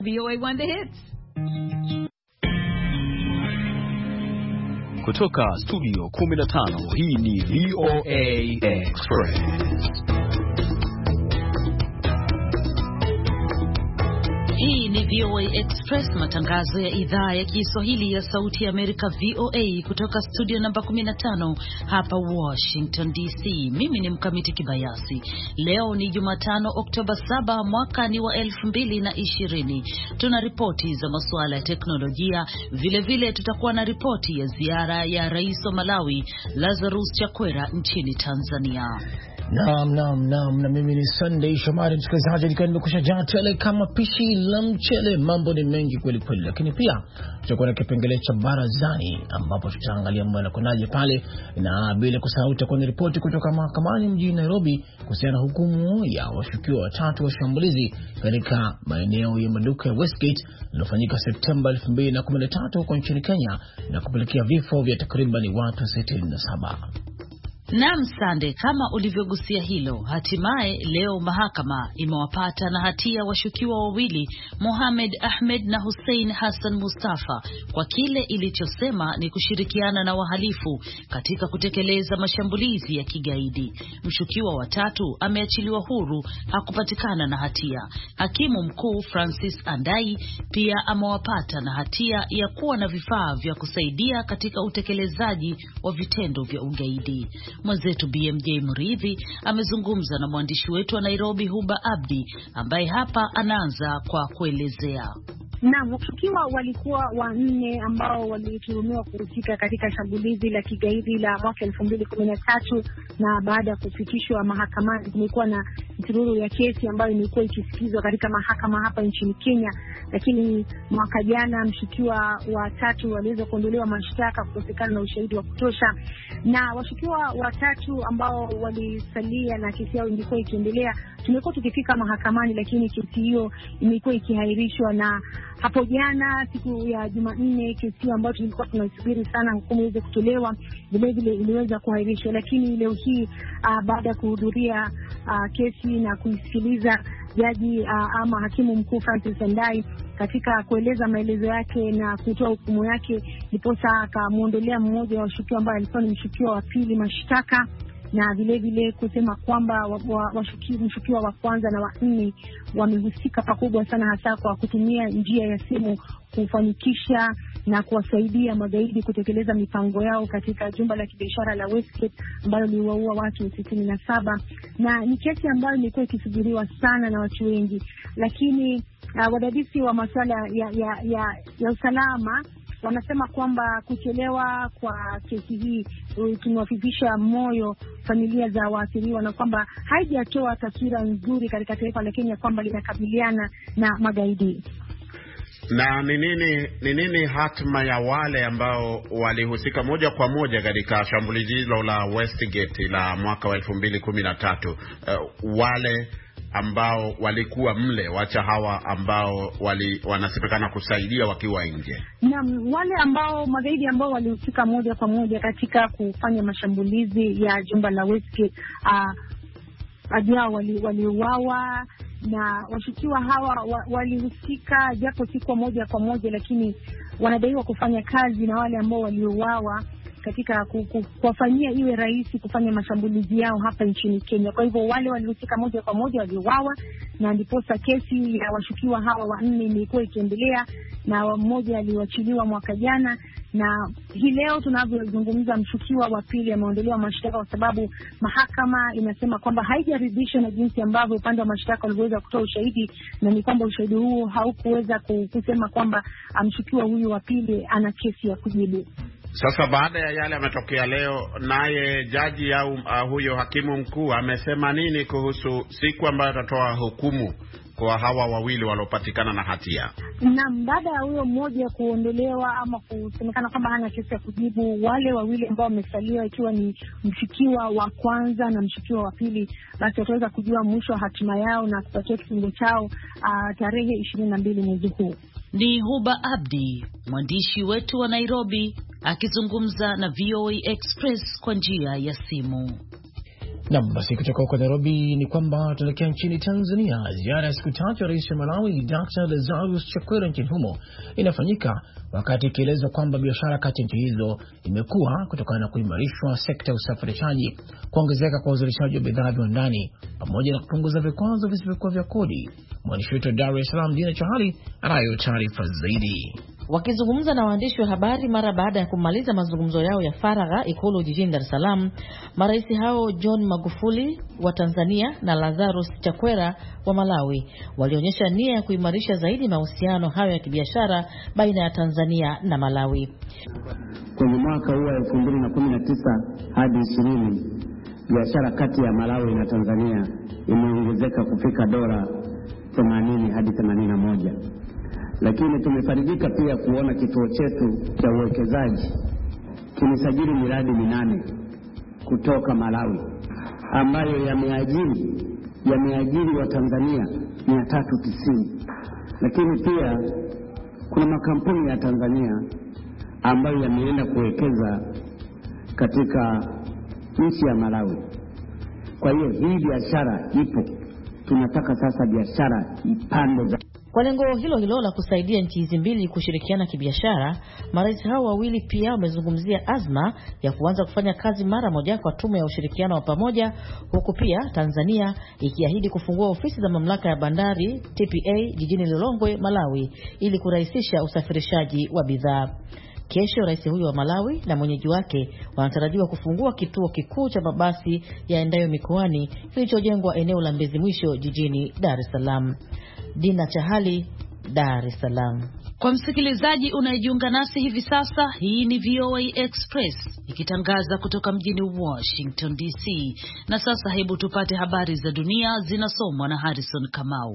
VOA One The Hits. Kutoka studio 15, hii ni VOA Express. Hii ni VOA Express, matangazo ya idhaa ya Kiswahili ya Sauti ya Amerika VOA kutoka studio namba 15 hapa Washington DC. Mimi ni Mkamiti Kibayasi. Leo ni Jumatano, Oktoba 7, mwaka ni wa 2020. Tuna ripoti za masuala ya teknolojia, vile tutakuwa na ripoti ya ziara ya Rais wa Malawi Lazarus Chakwera nchini Tanzania. Naam, na mimi ni Sunday Shomari, msikilizaji, nikiwa nimekushajaa tele kama pishi la mchele. Mambo ni mengi kweli, lakini pia tutakuwa na kipengele cha barazani ambapo tutaangalia mambo yanakonaje pale, na bila kusahau tutakuwa na ripoti kutoka mahakamani mjini Nairobi kuhusiana na hukumu ya washukiwa 3 wa shambulizi katika maeneo ya maduka ya Westgate lilofanyika Septemba 2013 huko nchini Kenya na kupelekea vifo vya takriban watu 67. Naam, Sande, kama ulivyogusia hilo, hatimaye leo mahakama imewapata na hatia washukiwa wawili, Mohamed Ahmed na Hussein Hassan Mustafa, kwa kile ilichosema ni kushirikiana na wahalifu katika kutekeleza mashambulizi ya kigaidi. Mshukiwa wa 3 ameachiliwa huru, hakupatikana na hatia. Hakimu mkuu Francis Andai pia amewapata na hatia ya kuwa na vifaa vya kusaidia katika utekelezaji wa vitendo vya ugaidi. Mwenzetu BMJ Muridhi amezungumza na mwandishi wetu wa Nairobi Huba Abdi, ambaye hapa anaanza kwa kuelezea. Na washukiwa walikuwa 4 ambao walituhumiwa kuhusika katika shambulizi la kigaidi la mwaka 2013, na baada ya kufikishwa mahakamani kumekuwa na msururu ya kesi ambayo imekuwa ikisikizwa katika mahakama hapa nchini Kenya. Lakini mwaka jana mshukiwa wa 3 waliweza kuondolewa mashtaka kukosekana na ushahidi wa kutosha, na washukiwa wa 3 ambao walisalia na kesi yao ilikuwa ikiendelea, tumekuwa tukifika mahakamani, lakini kesi hiyo imekuwa ikihairishwa. Na hapo jana siku ya Jumanne, kesi ambayo tulikuwa tunasubiri sana hukumu iweze kutolewa, vile iliweza kuhairishwa. Lakini leo hii baada ya kuhudhuria kesi na kuisikiliza jaji ama hakimu mkuu Francis Andai katika kueleza maelezo yake na kutoa hukumu yake, ndiposa akamuondolea mmoja wa washukiwa ambaye alikuwa ni mshukiwa wa pili mashtaka, na vile kusema kwamba mshukiwa wa kwanza na wa 4 wamehusika pakubwa sana, hasa kwa kutumia njia ya simu kufanikisha na kuwasaidia magaidi kutekeleza mipango yao katika jumba la kibiashara la Westgate ambalo liwaua watu 67. Na ni kesi ambayo imekuwa ikisubiriwa sana na watu wengi, lakini wadadisi wa masuala ya usalama wanasema kwamba kuchelewa kwa kesi hii kimewafifisha moyo familia za waathiriwa, na kwamba haijatoa taswira nzuri katika taifa la Kenya kwamba linakabiliana na magaidi. Na ni nini hatma ya wale ambao walihusika moja kwa moja katika shambulizi hilo la Westgate la mwaka wa 2013? Wale ambao walikuwa mle, wacha hawa ambao wanasemekana kusaidia wakiwa nje. Naam, wale ambao magaidi ambao walihusika moja kwa moja katika kufanya mashambulizi ya jumba la Westgate, waliuawa, na washukiwa hawa walihusika japo si kwa moja kwa moja, lakini wanadaiwa kufanya kazi na wale ambao waliuawa katika kuwafanyia iwe rahisi kufanya mashambulizi yao hapa nchini Kenya. Kwa hivyo wale walihusika moja kwa moja waliuawa, na ndiposa kesi ya washukiwa hawa 4 imekuwa ikiendelea, na mmoja aliwachiliwa mwaka jana. Na hii leo tunavyozungumza, mshukiwa wa pili ameondolewa mashtaka kwa sababu mahakama inasema kwamba haijaridhishwa na jinsi ambavyo upande wa mashtaka waliweza kutoa ushahidi, na ni kwamba ushahidi huo haukuweza kusema kwamba mshukiwa huyu wa pili ana kesi ya kujibu. Sasa baada ya yale yametokea leo, naye jaji au huyo hakimu mkuu amesema nini kuhusu siku ambayo atatoa hukumu kwa hawa wawili waliopatikana na hatia? Naam, baada ya huyo mmoja kuondolewa ama kusemekana kwamba hana kesi ya kujibu, wale wawili ambao wamesalia, ikiwa ni mshukiwa wa kwanza na mshukiwa wa pili, basi wataweza kujua mwisho wa hatima yao na kupatiwa kifungo chao tarehe 22 mwezi huu. Ni Huba Abdi, mwandishi wetu wa Nairobi, akizungumza na VOA Express kwa njia ya simu. Naam, basi kutoka huko Nairobi ni kwamba tunaelekea nchini Tanzania. Ziara ya siku 3 ya Rais wa Malawi Dr. Lazarus Chakwera nchini humo inafanyika wakati ikielezwa kwamba biashara kati ya nchi hizo imekuwa kutokana na kuimarishwa sekta ya usafirishaji, kuongezeka kwa uzalishaji wa bidhaa viwandani pamoja na kupunguza vikwazo visivyokuwa vya kodi. Mwandishi wetu Dar es Salaam Dina Chahali anayo taarifa zaidi. Wakizungumza na waandishi wa habari mara baada ya kumaliza mazungumzo yao ya faragha Ikulu jijini Dar es Salaam, marais hao John Magufuli wa Tanzania na Lazarus Chakwera wa Malawi walionyesha nia ya kuimarisha zaidi mahusiano hayo ya kibiashara baina ya Tanzania na Malawi. Kwenye mwaka huu wa 2019 hadi 20, biashara kati ya Malawi na Tanzania imeongezeka kufika dola 80 hadi 81. Lakini tumefarijika pia kuona kituo chetu cha uwekezaji kimesajili miradi 8 kutoka Malawi ambayo yameajiri wa Tanzania 390. Lakini pia kuna makampuni ya Tanzania ambayo yameenda kuwekeza katika nchi ya Malawi. Kwa hiyo hii biashara ipo. Tunataka sasa biashara ipande. Kwa lengo hilo la kusaidia nchi hizi mbili kushirikiana kibiashara, marais hao wawili pia wamezungumzia azma ya kuanza kufanya kazi mara moja kwa tume ya ushirikiano wa pamoja, huku pia Tanzania ikiahidi kufungua ofisi za mamlaka ya bandari TPA jijini Lilongwe, Malawi, ili kurahisisha usafirishaji wa bidhaa. Kesho rais huyo wa Malawi na mwenyeji wake wanatarajiwa kufungua kituo kikuu cha mabasi yaendayo mikoani kilichojengwa eneo la Mbezi Mwisho jijini Dar es Salaam. Dina Chahali, Dar es Salaam. Kwa msikilizaji unayejiunga nasi hivi sasa, hii ni VOA Express ikitangaza kutoka mjini Washington DC. Na sasa hebu tupate habari za dunia zinasomwa na Harrison Kamau.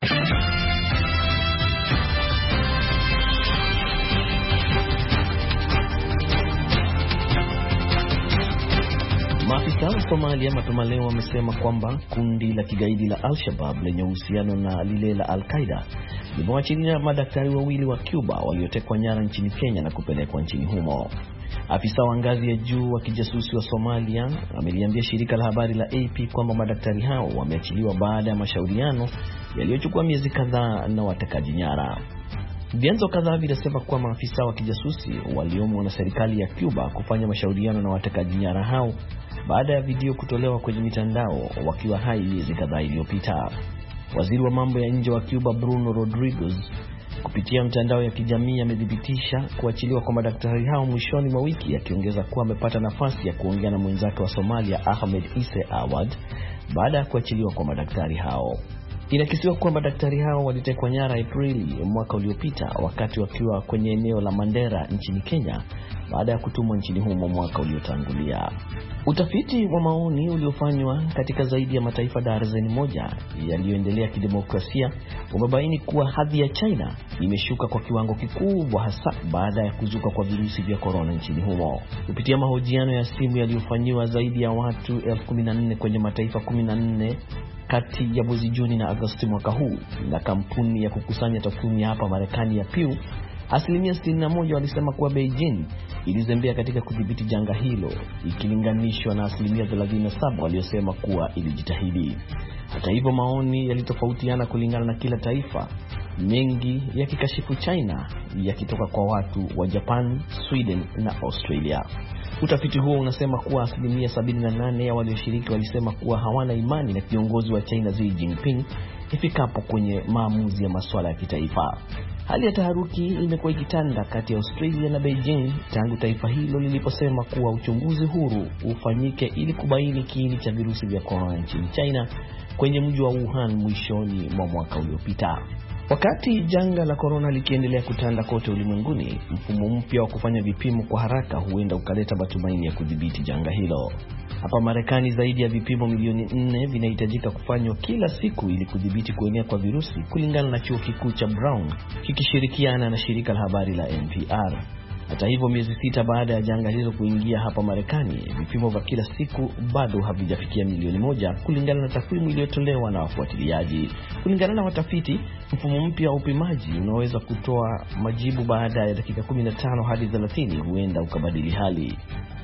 Maafisa wa Somalia mapema leo wamesema kwamba kundi la kigaidi la Al-Shabaab lenye uhusiano na lile la Al-Qaeda limewachilia madaktari wawili wa Cuba waliotekwa nyara nchini Kenya na kupelekwa nchini humo. Afisa wa ngazi ya juu wa kijasusi wa Somalia ameliambia shirika la habari la AP kwamba madaktari hao wameachiliwa baada ya mashauriano yaliyochukua miezi kadhaa na watekaji nyara. Vyanzo kadhaa vinasema kuwa maafisa wa kijasusi waliomo na serikali ya Cuba kufanya mashauriano na watekaji nyara hao baada ya video kutolewa kwenye mitandao wakiwa hai miezi kadhaa iliyopita. Waziri wa mambo ya nje wa Cuba Bruno Rodriguez kupitia mtandao ya kijamii amedhibitisha kuachiliwa kwa madaktari hao mwishoni mwa wiki, akiongeza kuwa amepata nafasi ya kuongea na mwenzake wa Somalia Ahmed Isse Awad baada ya kuachiliwa kwa madaktari hao. Inakisiwa kuwa madaktari hao walitekwa nyara Aprili mwaka uliopita wakati wakiwa kwenye eneo la Mandera nchini Kenya baada ya kutumwa nchini humo mwaka uliotangulia. Utafiti wa maoni uliofanywa katika zaidi ya mataifa darzeni moja yaliyoendelea kidemokrasia umebaini kuwa hadhi ya China imeshuka kwa kiwango kikubwa, hasa baada ya kuzuka kwa virusi vya corona nchini humo. Kupitia mahojiano ya simu yaliyofanywa zaidi ya watu 14,000 kwenye mataifa 14 kati ya mwezi Juni na Agosti mwaka huu na kampuni ya kukusanya takwimu hapa Marekani ya Pew, asilimia 61 walisema kuwa Beijing ilizembea katika kudhibiti janga hilo, ikilinganishwa na asilimia 37 waliosema kuwa ilijitahidi. Hata hivyo, maoni yalitofautiana kulingana na kila taifa, mengi yakikashifu China yakitoka kwa watu wa Japan, Sweden na Australia. Utafiti huo unasema kuwa asilimia 78 ya walioshiriki walisema kuwa hawana imani na kiongozi wa China Xi Jinping ifikapo kwenye maamuzi ya masuala ya kitaifa. Hali ya taharuki imekuwa ikitanda kati ya Australia na Beijing tangu taifa hilo liliposema kuwa uchunguzi huru ufanyike ili kubaini kiini cha virusi vya corona nchini China kwenye mji wa Wuhan mwishoni mwa mwaka uliopita. Wakati janga la corona likiendelea kutanda kote ulimwenguni, mfumo mpya wa kufanya vipimo kwa haraka huenda ukaleta matumaini ya kudhibiti janga hilo. Hapa Marekani zaidi ya vipimo milioni 4 vinahitajika kufanywa kila siku ili kudhibiti kuenea kwa virusi, kulingana na chuo kikuu cha Brown kikishirikiana na shirika la habari la NPR. Hata hivyo, miezi 6 baada ya janga hilo kuingia hapa Marekani, vipimo vya kila siku bado havijafikia milioni 1 kulingana na takwimu iliyotolewa na wafuatiliaji. Kulingana na watafiti, mfumo mpya wa upimaji unaweza kutoa majibu baada ya dakika 15 hadi 30, huenda ukabadili hali.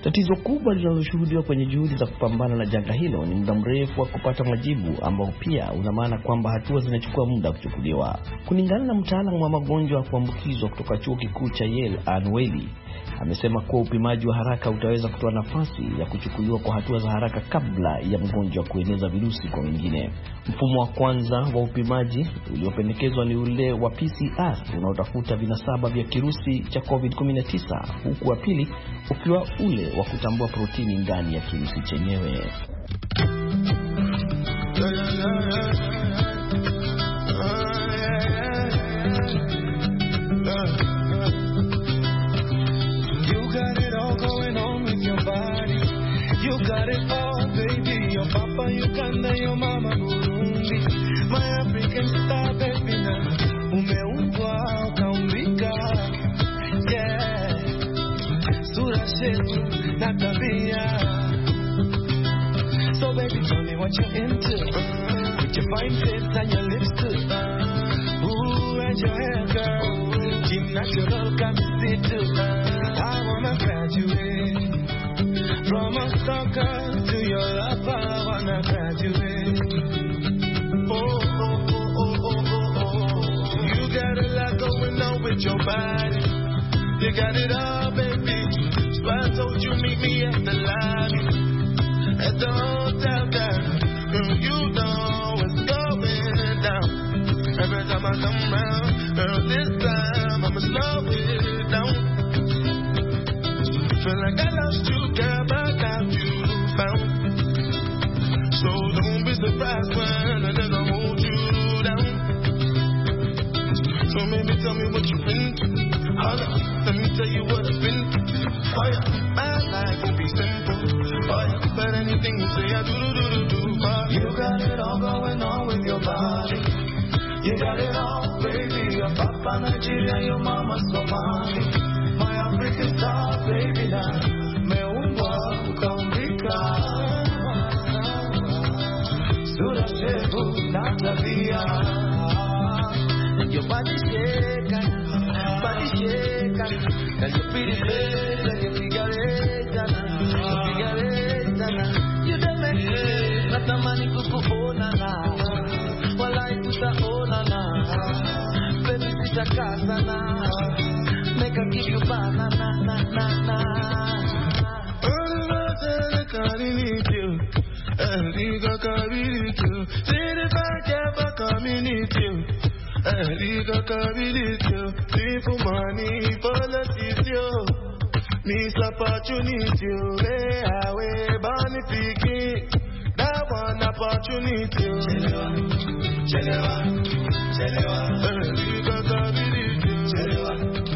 Tatizo kubwa linaloshuhudiwa kwenye juhudi za kupambana na janga hilo ni muda mrefu wa kupata majibu, ambao pia una maana kwamba hatua zinachukua muda kuchukuliwa. Kulingana na mtaalamu wa magonjwa ya kuambukizwa kutoka chuo kikuu cha Yale, Ann Whaley, amesema kuwa upimaji wa haraka utaweza kutoa nafasi ya kuchukuliwa kwa hatua za haraka kabla ya mgonjwa kueneza virusi kwa wengine. Mfumo wa kwanza wa upimaji uliopendekezwa ni ule wa PCR unaotafuta vinasaba vya kirusi cha COVID-19, huku wa pili ukiwa ule wa kutambua protini ndani ya kirusi chenyewe. You got it all, baby. Your papa, Uganda, your mama, Burundi. My African star, baby, now. Umeumbwa, ukaumbika. Yeah. Sura shetu, na tabia. So, baby, tell me what you're into. With your fine face and your lips too. Ooh, and your hair, girl. Gym natural, come see too. I wanna graduate. From a stalker to your lover, I wanna graduate. Oh, oh, oh, oh, oh, oh, oh. You got a lot going on with your body. You got it all, baby. So I told you meet me at the lobby, at the hotel down. Girl, you know what's going down. Every time I come round, girl, this time I'ma slow it down. Feel like I lost you, girl, but got you found. So don't be surprised when I never hold you down. So maybe tell me what you've been through. Holla, let me tell you what I've been through. Oh yeah, my life will be simple. Oh yeah, but anything you say I do. Oh, you got it all going on with your body. You got it all, baby. Your papa Nigeria, your mama Somali. My African star, baby, now. Meumbwa, ukaumbika. Sura shetu, na tabia. And your body shaker. And your pretty face, and your cigarette. You don't make it. Natamani kukuonana. Walai tutaonana. Baby, sitakazana. Make I give you banana, na. I need you, and you got you. See the back ever coming with you, and you got you. People money, politics, you. Miss opportunity, way, bunny picking. That one opportunity, Chelewa, and you got you,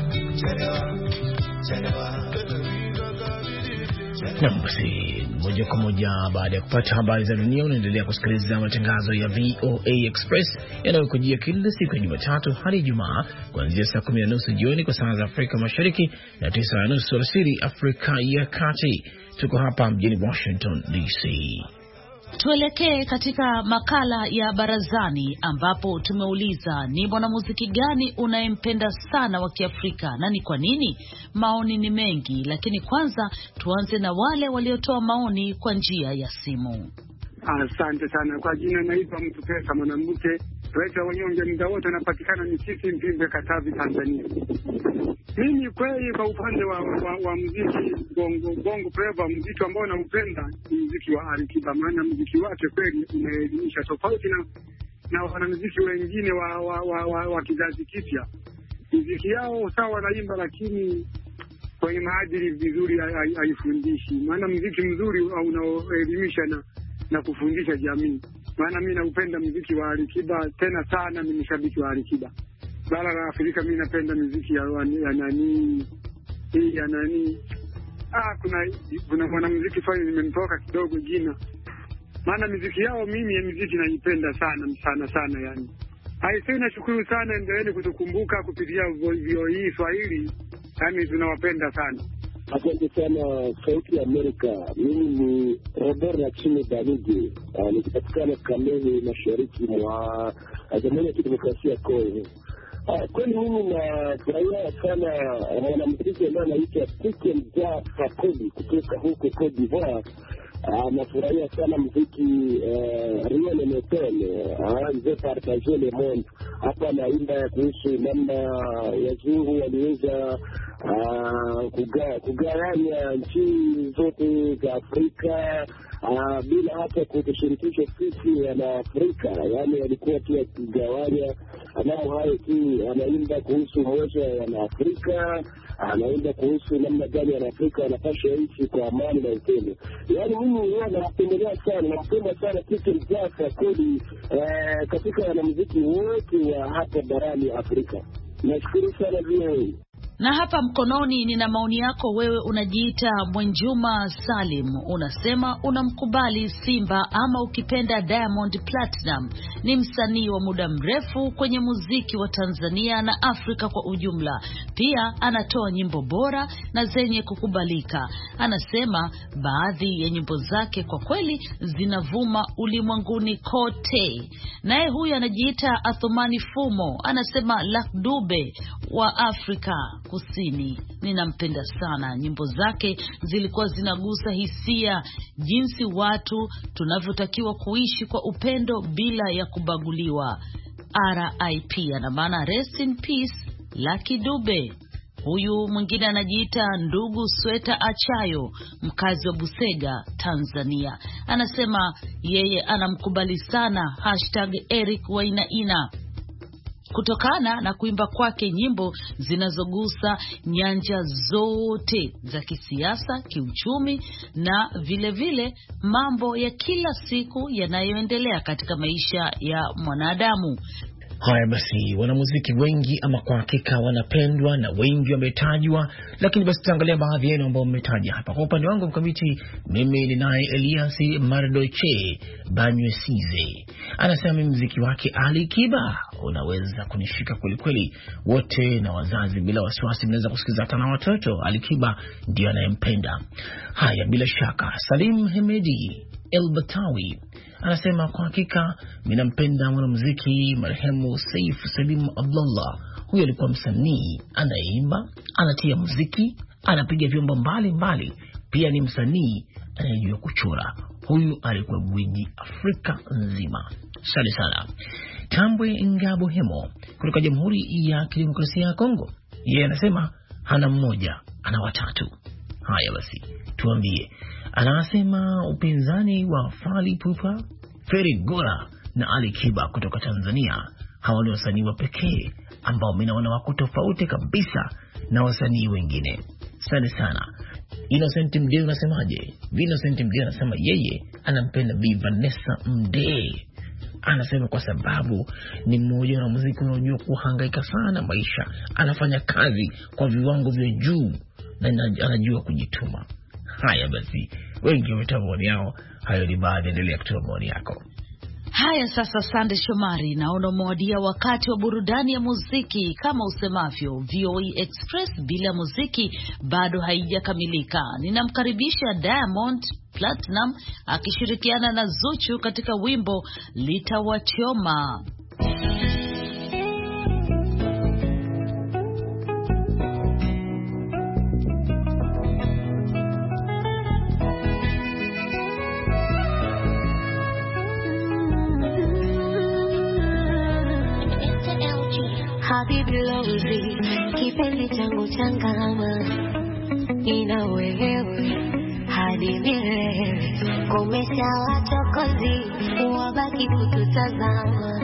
Na basi moja kwa moja baada ya kupata habari za dunia, unaendelea kusikiliza matangazo ya VOA Express yanayokujia kila siku ya Jumatatu hadi Ijumaa kuanzia saa 10:30 jioni kwa saa za Afrika Mashariki na 9:30 alasiri Afrika ya Kati. Tuko hapa mjini Washington DC. Tuelekee katika makala ya barazani ambapo tumeuliza ni mwanamuziki gani unayempenda sana wa Kiafrika na ni kwa nini? Maoni ni mengi, lakini kwanza tuanze na wale waliotoa maoni kwa njia ya simu. Asante sana. Kwa jina naitwa Mtu Pesa Mwanamke, Rais wa Wanyonge, muda wote anapatikana Misisi, Mpimbe, Katavi, Tanzania. Mimi kweli kwa upande wa muziki bongo flava, muziki ambao naupenda ni muziki wa Alikiba, maana muziki wake kweli unaelimisha, tofauti na wanamuziki wengine wa kizazi kipya. Muziki yao sawa wanaimba, lakini kwenye maadili vizuri haifundishi. Maana muziki mzuri unaoelimisha na kufundisha jamii. Maana mimi naupenda muziki wa Alikiba tena sana, mimi shabiki wa Alikiba. Bara la Afrika mimi napenda muziki ya nani. Kuna mwanamuziki fulani nimemtoka kidogo jina. Maana muziki yao mimi muziki naipenda sana yani. Haisei, nashukuru sana, endeleeni kutukumbuka kupitia VOA Swahili. Yaani tunawapenda sana. Asante sana Sauti ya Amerika. Mimi ni Robert Nachime Dalidi, nikipatikana Kalehe, mashariki mwa Jamhuri ya Kidemokrasia ya Kongo. Kweli mimi nafurahia sana mwanamuziki ambaye anaitwa Tiken Jah Fakoly kutoka huko Cote d'Ivoire. Nafurahia sana muziki Rien ne m'étonne, je partage le monde. Hapa naimba kuhusu namna wazungu waliweza kugawanya nchi zote za Afrika bila hata kutushirikisha sisi Wanaafrika. Yaani walikuwa tu wakigawanya mambo hayo tu. Anaimba kuhusu umoja wa Wanaafrika, anaimba kuhusu namna gani Wanaafrika wanapaswa ishi kwa amani na upendo. Yaani mimi napendelea sana, napenda sana Tiken Jah Fakoly katika wanamuziki wote wa hapa barani Afrika. Nashukuru sana vile. Na hapa mkononi nina maoni yako. Wewe unajiita Mwenjuma Salim, unasema unamkubali Simba ama ukipenda Diamond Platinum. Ni msanii wa muda mrefu kwenye muziki wa Tanzania na Afrika kwa ujumla. Pia anatoa nyimbo bora na zenye kukubalika. Anasema baadhi ya nyimbo zake kwa kweli zinavuma ulimwenguni kote. Naye huyu anajiita Athumani Fumo, anasema Luck Dube wa Afrika Kusini. Ninampenda sana. Nyimbo zake zilikuwa zinagusa hisia, jinsi watu tunavyotakiwa kuishi kwa upendo bila ya kubaguliwa. RIP, ana maana rest in peace Lucky Dube. Huyu mwingine anajiita Ndugu Sweta Achayo, mkazi wa Busega, Tanzania. Anasema yeye anamkubali sana #Eric Wainaina kutokana na kuimba kwake nyimbo zinazogusa nyanja zote za kisiasa, kiuchumi na vile mambo ya kila siku yanayoendelea katika maisha ya mwanadamu. Haya basi, wanamuziki wengi ama kwa hakika wanapendwa na wengi wametajwa, lakini basi tuangalia baadhi yenu ambao mmetaja hapa. Kwa upande wangu mkamiti, mimi ni naye Elias Mardoche Banywesize. Anasema mimi muziki wake Ali Kiba unaweza kunishika kweli kweli, wote na wazazi bila wasiwasi mnaweza kusikiza, hata na watoto. Ali Kiba ndio anayempenda. Haya, bila shaka Salim Hemedi El-Batawi anasema kwa hakika ninampenda mwanamuziki marehemu Saif Salim Abdullah. Huyo alikuwa msanii anayeimba, anatia muziki, anapiga vyombo mbali, pia ni msanii anayejua kuchora. Huyu alikuwa gwiji Afrika nzima. Asante sana. Tambwe Ngabo Hemo kutoka Jamhuri ya Kidemokrasia ya Kongo, yeye anasema hana mmoja, ana watatu. Haya basi, tuambie. Anasema upinzani wa Fally Ipupa, Ferry Gora na Ali Kiba kutoka Tanzania, hawa ni wasanii wa pekee ambao mimi naona wako tofauti kabisa na wasanii wengine. Asante sana. Innocent Mdee unasemaje? Innocent Mdee anasema yeye anampenda Bi Vanessa Mdee. Anasema kwa sababu ni mmoja wa muziki unaojua kuhangaika sana maisha, anafanya kazi kwa viwango vya juu na anajua kujituma. Haya basi, wengi wametoa maoni yao. Hayo ni baadhi, endelea kutoa maoni yako. Haya sasa, Sande Shomari, naona umewadia wakati wa burudani ya muziki. Kama usemavyo, VOA Express bila muziki bado haijakamilika. Ninamkaribisha Diamond Platinum akishirikiana na Zuchu katika wimbo Litawachoma. Habibi Lozi, kipenzi changu changama, nina wewe hadi milele. Komesha wachokozi, wabaki kututazama,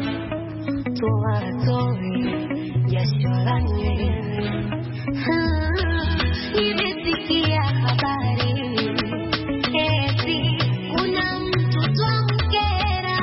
tuwatoe jasho la nywele. Nimesikia habari eti kuna mtu twamkera.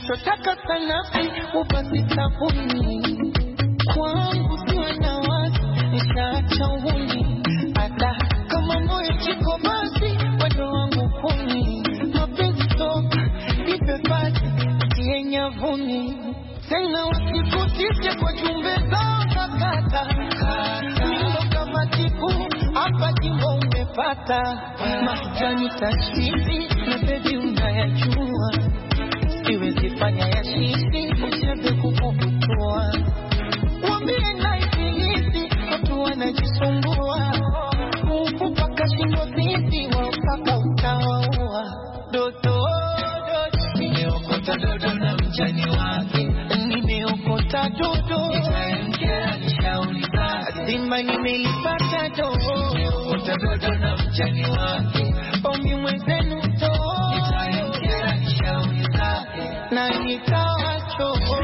nachotaka sanasi upasi sabuni kwangu siwe na wasi nishaacha uhuni hata kama moyo chiko basi wado wangu kuni mapenzi toka nipe basi tie nyavuni tena usikutishe kwa jumbe zao zakata milo kama tiku hapa jimbo umepata mahujani tashiti na bebi unayajua siwezi fanya ya shishi uchebe kukubutua wambie na ibilisi watu wanajisumbua kupaka shingo zizi wapaka utawaua dodo nimeokota dodo na mjani wake nimeokota dodo itaemkea nishauri zake zima nimeipata dodo nimeokota dodo na mjani wake ombi mwenzenu dodo itaemkea nishauri zake na nikawa choho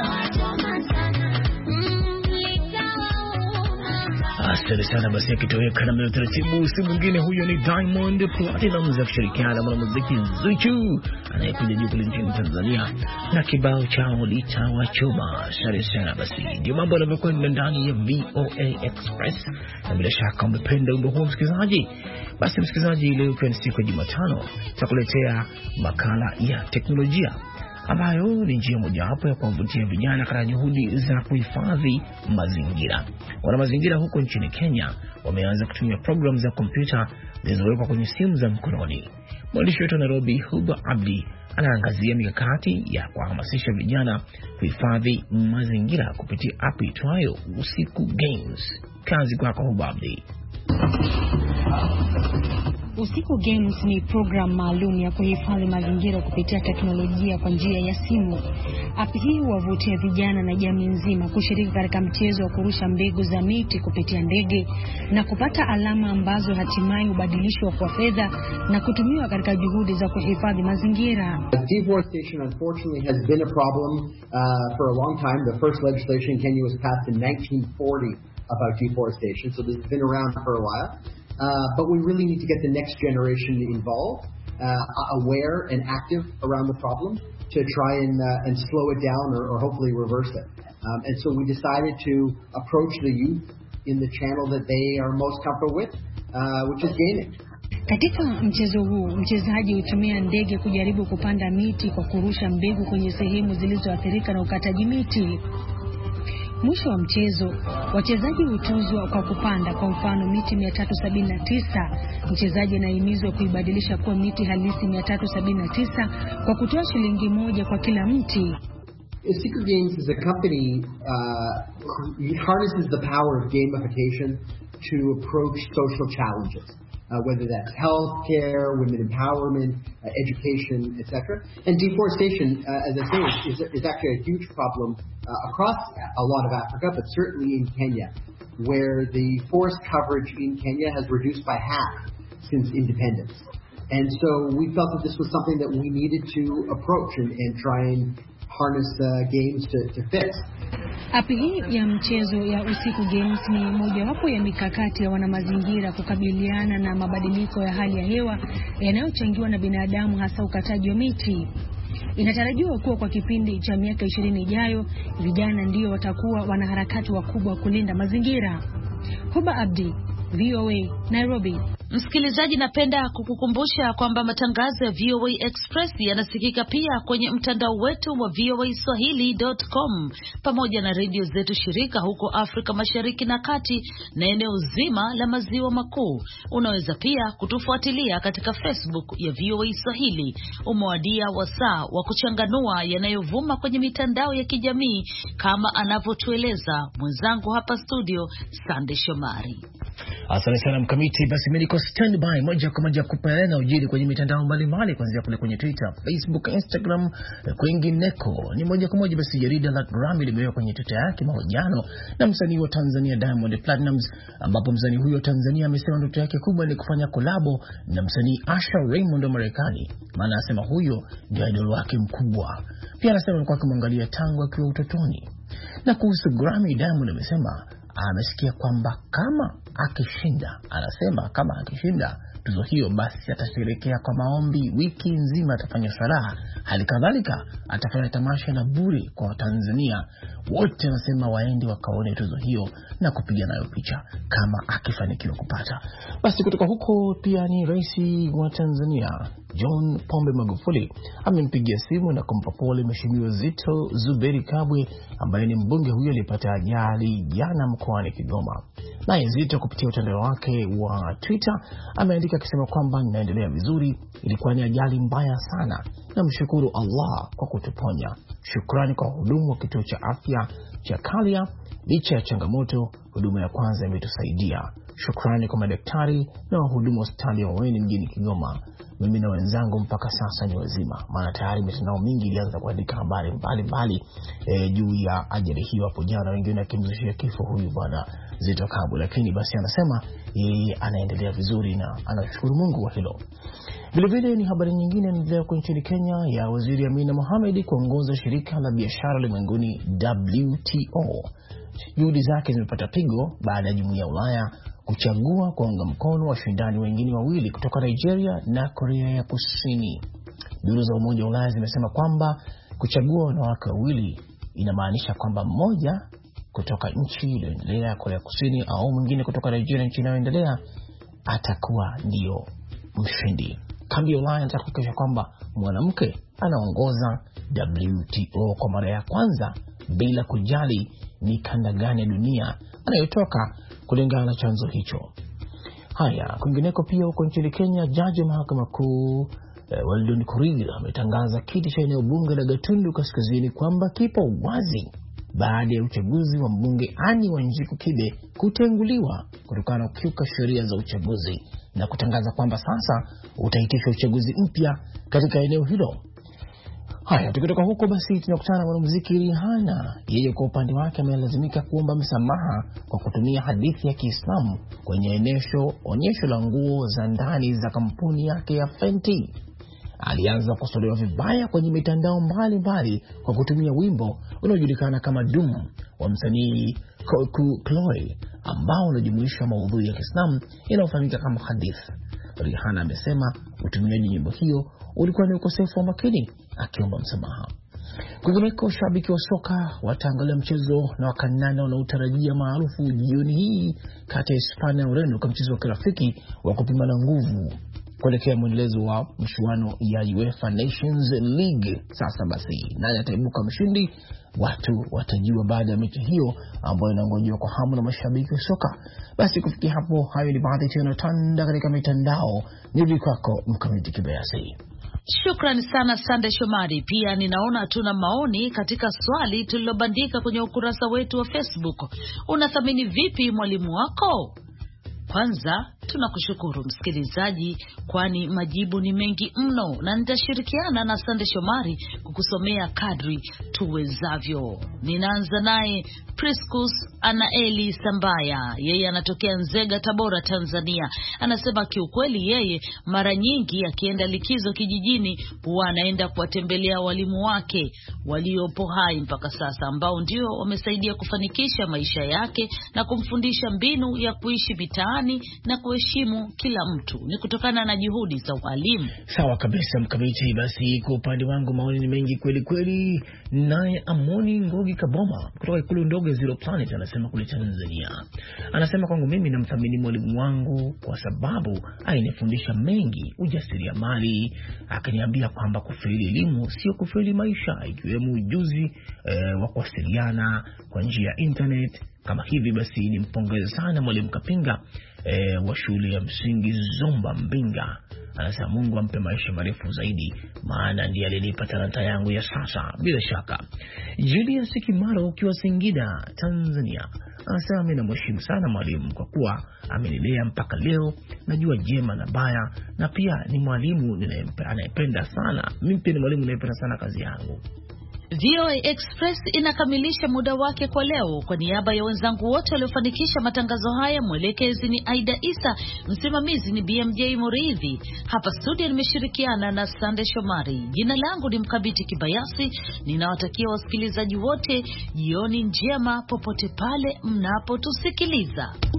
Asante sana. Basi akitoweka na taratibu, si mwingine huyo ni Diamond Platnumz akishirikiana na mwanamuziki Zuchu anayekuja juu kule nchini Tanzania na kibao chao litawachoma. Asante sana. Basi ndio mambo yanavyokwenda ndani ya VOA Express, na bila shaka umependa wimbo huo msikilizaji. Basi msikilizaji, leo kwa siku ya Jumatano tutakuletea makala ya teknolojia ambayo ni njia mojawapo ya kuwavutia vijana katika juhudi za kuhifadhi mazingira. Wana mazingira huko nchini Kenya wameanza kutumia programu za kompyuta zilizowekwa kwenye simu za mkononi. Mwandishi wetu Nairobi, Huba Abdi, anaangazia mikakati ya kuhamasisha vijana kuhifadhi mazingira kupitia app itwayo Usiku Games. Kazi kwako Huba Abdi. Usiku Games ni program maalum ya kuhifadhi mazingira kupitia teknolojia kwa njia ya simu. App hii huwavutia vijana na jamii nzima kushiriki katika mchezo wa kurusha mbegu za miti kupitia ndege na kupata alama ambazo hatimaye hubadilishwa kwa fedha na kutumiwa katika juhudi za kuhifadhi mazingira. Deforestation unfortunately has been a problem for a long time. The first legislation in Kenya was passed in 1940 about deforestation, so this has been around for a while. But we really need to get the next generation involved, aware and active around the problem to try and slow it down or hopefully reverse it. And so we decided to approach the youth in the channel that they are most comfortable with, which is gaming. Katika mchezo huu, mchezaji hutumia ndege kujaribu kupanda miti kwa kurusha mbegu kwenye sehemu zilizoathirika na ukataji miti. Mwisho wa mchezo, wachezaji hutuzwa kwa kupanda kwa mfano miti 379. Mchezaji anahimizwa kuibadilisha kuwa miti halisi 379 kwa kutoa shilingi 1 kwa kila mti. Secret Games is a company harnesses the power of gamification to approach social challenges. Whether that's healthcare, women empowerment, education, etc. And deforestation, as I say, is actually a huge problem across a lot of Africa, but certainly in Kenya, where the forest coverage in Kenya has reduced by half since independence. And so we felt that this was something that we needed to approach and try and harness games to fix. App hii ya mchezo ya Usiku Games ni mojawapo ya mikakati ya wanamazingira kukabiliana na mabadiliko ya hali ya hewa yanayochangiwa na binadamu, hasa ukataji wa miti. Inatarajiwa kuwa kwa kipindi cha miaka 20 ijayo, vijana ndio watakuwa wanaharakati wakubwa kulinda mazingira. Huba Abdi, VOA, Nairobi. Msikilizaji, napenda kukukumbusha kwamba matangazo ya VOA Express yanasikika pia kwenye mtandao wetu wa voaswahili.com pamoja na redio zetu shirika huko Afrika Mashariki na Kati na eneo zima la Maziwa Makuu. Unaweza pia kutufuatilia katika Facebook ya VOA Swahili. Umewadia wasaa wa kuchanganua yanayovuma kwenye mitandao ya kijamii kama anavyotueleza mwenzangu hapa studio Sande Shomari. Asante sana Mkamiti. Basi mimi niko standby moja kwa moja kupeleka ujiri kwenye mitandao mbalimbali, kuanzia kule kwenye Twitter, Facebook, Instagram, kwingineko. Ni moja kwa moja basi jarida la Grammy limeweka kwenye Twitter yake mahojiano na msanii wa Tanzania Diamond Platnumz, ambapo msanii huyo Tanzania amesema ndoto yake kubwa ni kufanya kolabo na msanii Usher Raymond wa Marekani, maana anasema huyo ndio idol wake mkubwa. Pia anasema alikuwa akimwangalia tangu akiwa utotoni. Na kuhusu Grammy, Diamond amesema amesikia kwamba kama akishinda, anasema kama akishinda tuzo hiyo, basi atasherehekea kwa maombi wiki nzima, atafanya sala, hali kadhalika atafanya tamasha la bure kwa Watanzania wote. Wanasema waende wakaone tuzo hiyo na kupiga nayo picha kama akifanikiwa kupata. Basi kutoka huko pia ni Rais wa Tanzania John Pombe Magufuli amempigia simu na kumpa pole Mheshimiwa Zitto Zuberi Kabwe ambaye ni mbunge huyo alipata ajali jana mkoani Kigoma. Naye Zitto kupitia utandao wake wa Twitter ameandika akisema kwamba ninaendelea vizuri, ilikuwa ni ajali mbaya sana, namshukuru Allah kwa kutuponya. Shukrani kwa wahudumu wa kituo cha afya cha Kalia, licha ya changamoto huduma ya kwanza imetusaidia. Shukrani kwa madaktari na wahudumu wa hospitali ya Maweni mjini Kigoma. Mimi na wenzangu mpaka sasa ni wazima. Maana tayari mitandao mingi ilianza kuandika habari mbalimbali juu ya ajali hiyo hapo jana, wengine wakimzushia kifo huyu bwana Zitto Kabwe, lakini basi anasema yeye anaendelea vizuri na anashukuru Mungu kwa hilo. Vile vile ni habari nyingine inaendelea kwa nchini Kenya ya Waziri Amina Mohamed kuongoza shirika la biashara ulimwenguni WTO. Juhudi zake zimepata pigo baada ya Jumuiya ya Ulaya kuchagua kuunga mkono washindani wengine wawili kutoka Nigeria na Korea ya Kusini. Duru za Umoja wa Ulaya zimesema kwamba kuchagua wanawake wawili inamaanisha kwamba mmoja kutoka nchi iliyoendelea Korea Kusini au mwingine kutoka Nigeria nchi inayoendelea atakuwa ndio mshindi. Kambi ya Ulaya inataka kuhakikisha kwamba mwanamke anaongoza WTO kwa mara ya kwanza bila kujali ni kanda gani ya dunia anayotoka kulingana na chanzo hicho. Haya, kwingineko pia huko nchini Kenya, jaji wa mahakama kuu Weldon Korir ametangaza kiti cha eneo bunge la Gatundu Kaskazini kwamba kipo wazi baada ya uchaguzi wa mbunge Ani Wanjiku Kibe kutenguliwa kutokana na kukiuka sheria za uchaguzi, na kutangaza kwamba sasa utaitishwa uchaguzi mpya katika eneo hilo. Haya, tukitoka huko basi tunakutana na mwanamuziki Rihanna. Yeye kwa upande wake amelazimika kuomba msamaha kwa kutumia hadithi ya Kiislamu kwenye onyesho la nguo za ndani za kampuni yake ya Fenty. Alianza kusolewa vibaya kwenye mitandao mbalimbali kwa kutumia wimbo unaojulikana kama Doom wa msanii Coco Chloe ambao unajumuisha maudhui ya Kiislamu yanayofahamika kama hadith. Rihanna amesema utumiaji nyimbo hiyo ulikuwa ni ukosefu wa makini, akiomba msamaha. Kwingineko, shabiki wa soka wataangalia mchezo na wakanana unaotarajia maarufu jioni hii kati ya Hispania na Ureno, kama mchezo wa kirafiki wa kupimana nguvu kuelekea mwendelezo wa mchuano ya UEFA Nations League. Sasa basi, nani ataibuka mshindi? Watu watajua baada ya mechi hiyo ambayo inangojewa kwa hamu na mashabiki wa soka. Basi kufikia hapo, hayo ni baadhi tu yanayotanda katika mitandao. Nirudi kwako Mkamiti Kibayasi. Shukrani sana Sande Shomari. Pia ninaona tuna maoni katika swali tulilobandika kwenye ukurasa wetu wa Facebook. Unathamini vipi mwalimu wako? Kwanza tunakushukuru msikilizaji, kwani majibu ni mengi mno na nitashirikiana na Sande Shomari kukusomea kadri tuwezavyo. Ninaanza naye Priscus Anaeli Sambaya, yeye anatokea Nzega, Tabora, Tanzania. Anasema kiukweli yeye mara nyingi akienda likizo kijijini huwa anaenda kuwatembelea walimu wake waliopo hai mpaka sasa, ambao ndio wamesaidia kufanikisha maisha yake na kumfundisha mbinu ya kuishi mitaani na kuheshimu kila mtu. Ni kutokana na juhudi za walimu. Sawa kabisa Mkamiti. Basi kwa upande wangu maoni ni mengi kweli kweli. Naye Amoni Ngogi Kaboma kutoka Ikulu ndogo Zero Planet anasema kule Tanzania. Anasema kwangu mimi namthamini mwalimu wangu kwa sababu alinifundisha mengi, ujasiriamali, akaniambia kwamba kufeli elimu sio kufeli maisha, ikiwemo ujuzi wa kuwasiliana kwa njia ya internet. Kama hivi basi nimpongeze sana mwalimu Kapinga wa shule ya msingi Zomba Mbinga. Anasema Mungu ampe maisha marefu zaidi, maana ndiye alinipa talanta yangu ya sasa. Bila shaka. Julius Kimaro ukiwa Singida, Tanzania, anasema mimi namheshimu sana mwalimu kwa kuwa amenilea mpaka leo, najua jema na baya, na pia ni mwalimu anayependa sana. Mimi pia ni mwalimu ninayependa sana kazi yangu. VOA Express inakamilisha muda wake kwa leo. Kwa niaba ya wenzangu wote waliofanikisha matangazo haya, mwelekezi ni Aida Isa, msimamizi ni BMJ Muridhi. Hapa studio nimeshirikiana na Sande Shomari. Jina langu ni Mkabiti Kibayasi. Ninawatakia wasikilizaji wote jioni njema popote pale mnapotusikiliza.